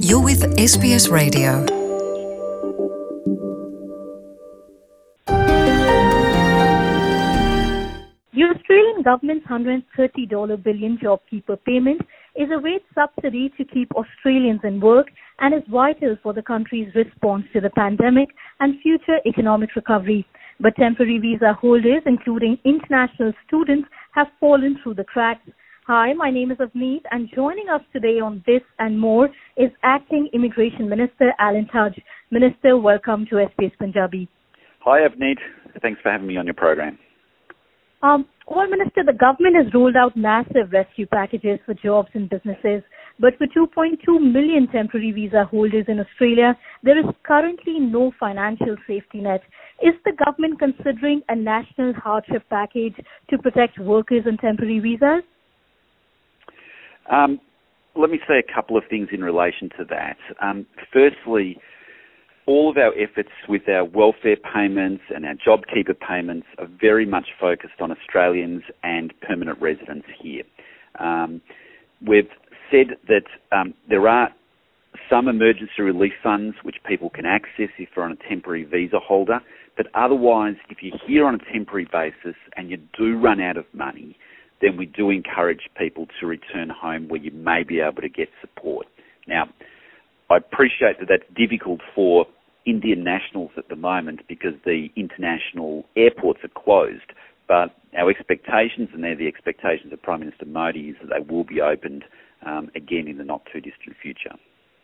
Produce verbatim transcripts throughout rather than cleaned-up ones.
You're with S B S Radio. The Australian government's one hundred thirty billion dollars JobKeeper payment is a wage subsidy to keep Australians in work and is vital for the country's response to the pandemic and future economic recovery. But temporary visa holders, including international students, have fallen through the cracks. Hi, my name is Avneet, and joining us today on this and more is Acting Immigration Minister Alan Tudge. Minister, welcome to S B S Punjabi. Hi, Avneet. Thanks for having me on your program. Um, well, Minister, the government has rolled out massive rescue packages for jobs and businesses, but for two point two million temporary visa holders in Australia, there is currently no financial safety net. Is the government considering a national hardship package to protect workers on temporary visas? Um, let me say a couple of things in relation to that. Um, firstly, all of our efforts with our welfare payments and our JobKeeper payments are very much focused on Australians and permanent residents here. Um, we've said that um, there are some emergency relief funds which people can access if they're on a temporary visa holder, but otherwise, if you're here on a temporary basis and you do run out of money, then we do encourage people to return home where you may be able to get support. Now, I appreciate that that's difficult for Indian nationals at the moment because the international airports are closed, but our expectations, and they're the expectations of Prime Minister Modi, is that they will be opened um, again in the not-too-distant future.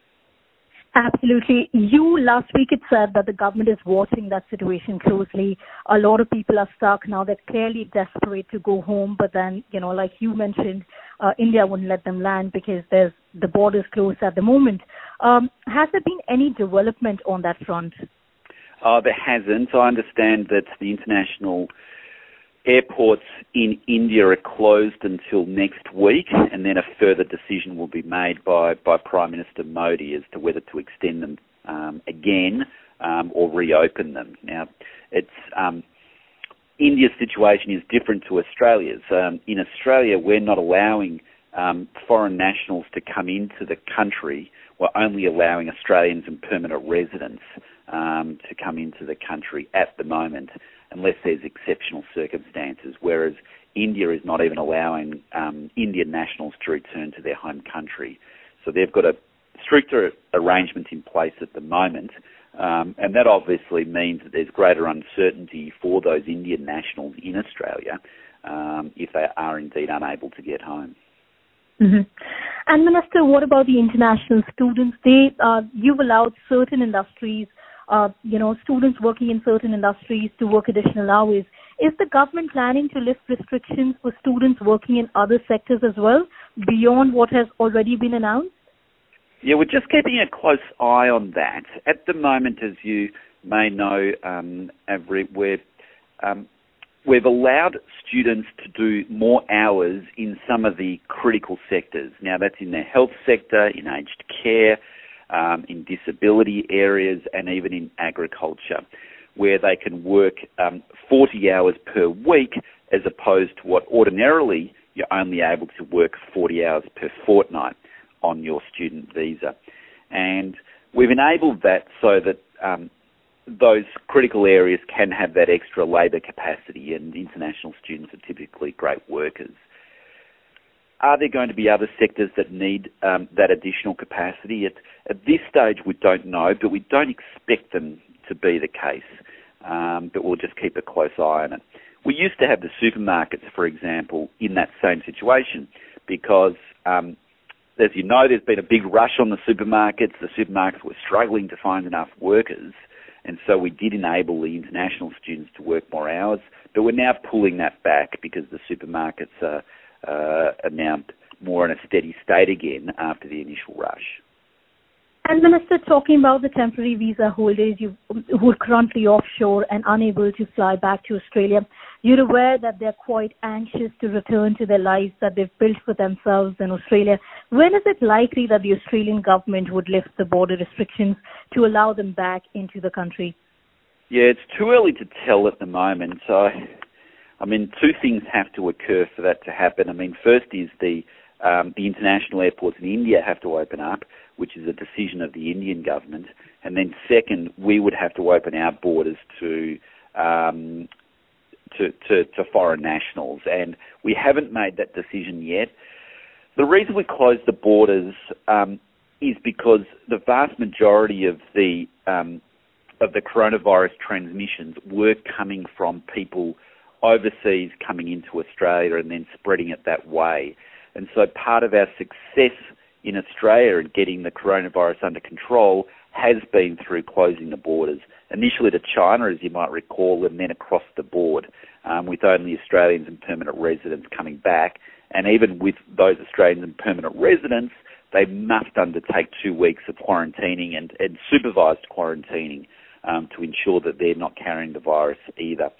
Absolutely. You last week it said that the government is watching that situation closely. A lot of people are stuck now. They're clearly desperate to go home, but then, you know, like you mentioned, uh, India wouldn't let them land because there's the borders closed at the moment. Um, has there been any development on that front? Uh, there hasn't. I understand that the international airports in India are closed until next week, and then a further decision will be made by, by Prime Minister Modi as to whether to extend them um, again um, or reopen them. Now, it's um, India's situation is different to Australia's. Um, in Australia, we're not allowing um, foreign nationals to come into the country. We're only allowing Australians and permanent residents um, to come into the country at the moment, unless there's exceptional circumstances, whereas India is not even allowing um, Indian nationals to return to their home country. So they've got a stricter arrangement in place at the moment, um, and that obviously means that there's greater uncertainty for those Indian nationals in Australia um, if they are indeed unable to get home. Mm-hmm. And Minister, what about the international students? They, uh, you've allowed certain industries Uh, you know, students working in certain industries to work additional hours. Is the government planning to lift restrictions for students working in other sectors as well, beyond what has already been announced? Yeah, we're just keeping a close eye on that. At the moment, as you may know, um, Avery, we're, um, we've allowed students to do more hours in some of the critical sectors. Now, that's in the health sector, in aged care, Um, in disability areas, and even in agriculture, where they can work um, forty hours per week as opposed to what ordinarily you're only able to work forty hours per fortnight on your student visa. And we've enabled that so that um, those critical areas can have that extra labour capacity, and international students are typically great workers. Are there going to be other sectors that need um, that additional capacity? At, at this stage, we don't know, but we don't expect them to be the case. Um, but we'll just keep a close eye on it. We used to have the supermarkets, for example, in that same situation because, um, as you know, there's been a big rush on the supermarkets. The supermarkets were struggling to find enough workers, and so we did enable the international students to work more hours. But we're now pulling that back because the supermarkets are Uh, are now more in a steady state again after the initial rush. And Minister, talking about the temporary visa holders you, who are currently offshore and unable to fly back to Australia, you're aware that they're quite anxious to return to their lives that they've built for themselves in Australia. When is it likely that the Australian government would lift the border restrictions to allow them back into the country? Yeah, it's too early to tell at the moment. So I mean, two things have to occur for that to happen. I mean, first is the um, the international airports in India have to open up, which is a decision of the Indian government. And then second, we would have to open our borders to um, to, to, to foreign nationals. And we haven't made that decision yet. The reason we closed the borders um, is because the vast majority of the um, of the coronavirus transmissions were coming from people overseas coming into Australia and then spreading it that way. And so part of our success in Australia in getting the coronavirus under control has been through closing the borders, initially to China, as you might recall, and then across the board, um, with only Australians and permanent residents coming back. And even with those Australians and permanent residents, they must undertake two weeks of quarantining and, and supervised quarantining um, to ensure that they're not carrying the virus either.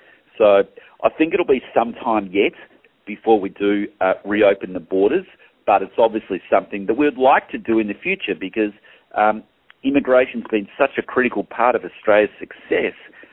So I think it'll be some time yet before we do uh, reopen the borders, but it's obviously something that we'd like to do in the future because um, immigration's been such a critical part of Australia's success,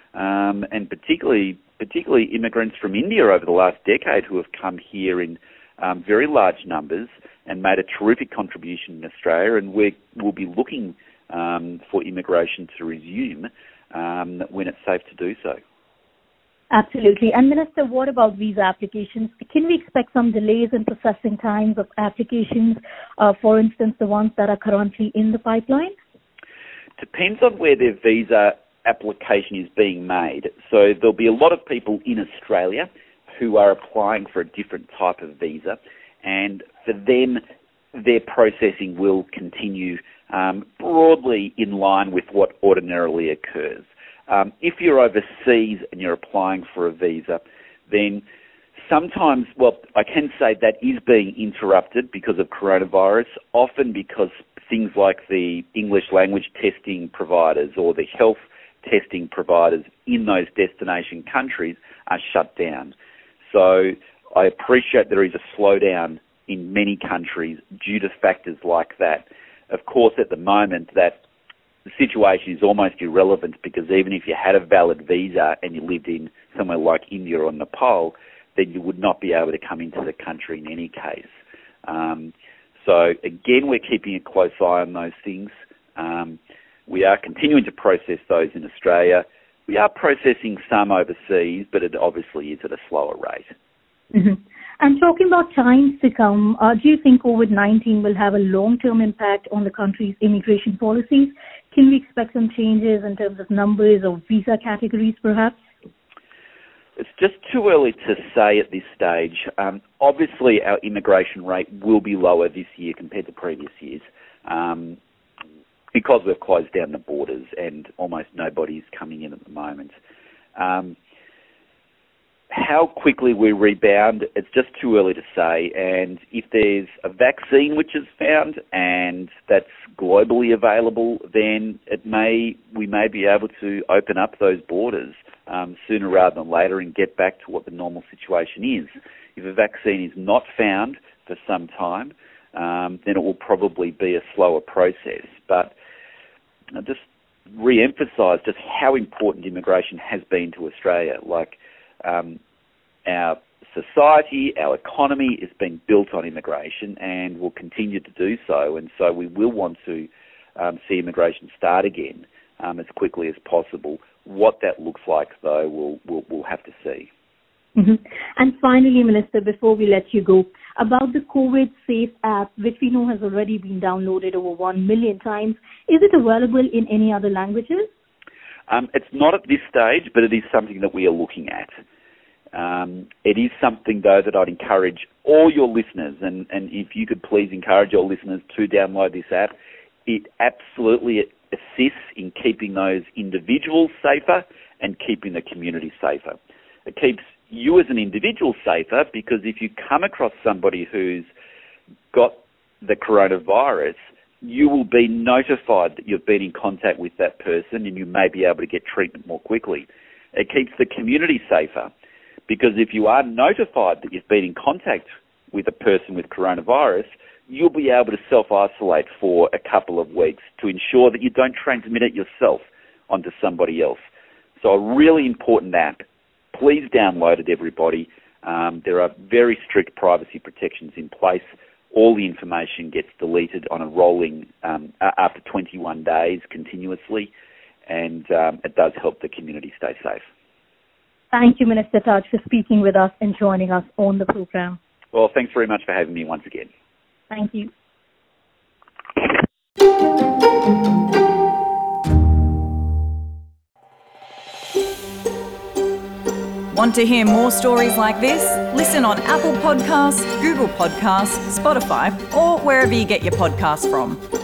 um, and particularly particularly immigrants from India over the last decade who have come here in um, very large numbers and made a terrific contribution in Australia, and we will be looking um, for immigration to resume um, when it's safe to do so. Absolutely. And Minister, what about visa applications? Can we expect some delays in processing times of applications, uh, for instance, the ones that are currently in the pipeline? Depends on where their visa application is being made. So there'll be a lot of people in Australia who are applying for a different type of visa, and for them, their processing will continue um, broadly in line with what ordinarily occurs. Um, if you're overseas and you're applying for a visa, then sometimes, well, I can say that is being interrupted because of coronavirus, often because things like the English language testing providers or the health testing providers in those destination countries are shut down. So I appreciate there is a slowdown in many countries due to factors like that. Of course, at the moment, that the situation is almost irrelevant because even if you had a valid visa and you lived in somewhere like India or Nepal, then you would not be able to come into the country in any case. Um, so again, we're keeping a close eye on those things. Um, we are continuing to process those in Australia. We are processing some overseas, but it obviously is at a slower rate. Mm-hmm. And talking about times to come, uh, do you think COVID nineteen will have a long-term impact on the country's immigration policies? Can we expect some changes in terms of numbers or visa categories, perhaps? It's just too early to say at this stage. Um, obviously, our immigration rate will be lower this year compared to previous years um, because we've closed down the borders and almost nobody's coming in at the moment. Um, how quickly we rebound, it's just too early to say. And if there's a vaccine which is found and that's globally available, then it may we may be able to open up those borders um, sooner rather than later and get back to what the normal situation is. If a vaccine is not found for some time, um, then it will probably be a slower process. But I just re-emphasise just how important immigration has been to Australia. Like, Um, our society, our economy is being built on immigration and will continue to do so. And so we will want to um, see immigration start again um, as quickly as possible. What that looks like, though, we'll, we'll, we'll have to see. Mm-hmm. And finally, Minister, before we let you go, about the COVID Safe app, which we know has already been downloaded over one million times, is it available in any other languages? Um, it's not at this stage, but it is something that we are looking at. Um, it is something, though, that I'd encourage all your listeners, and, and if you could please encourage your listeners to download this app. It absolutely assists in keeping those individuals safer and keeping the community safer. It keeps you as an individual safer because if you come across somebody who's got the coronavirus, you will be notified that you've been in contact with that person and you may be able to get treatment more quickly. It keeps the community safer because if you are notified that you've been in contact with a person with coronavirus, you'll be able to self-isolate for a couple of weeks to ensure that you don't transmit it yourself onto somebody else. So a really important app. Please download it, everybody. Um, there are very strict privacy protections in place. all the information gets deleted on a rolling um, after twenty-one days continuously, and um, it does help the community stay safe. Thank you, Minister Tudge, for speaking with us and joining us on the program. Well, thanks very much for having me once again. Thank you. Want to hear more stories like this? Listen on Apple Podcasts, Google Podcasts, Spotify, or wherever you get your podcasts from.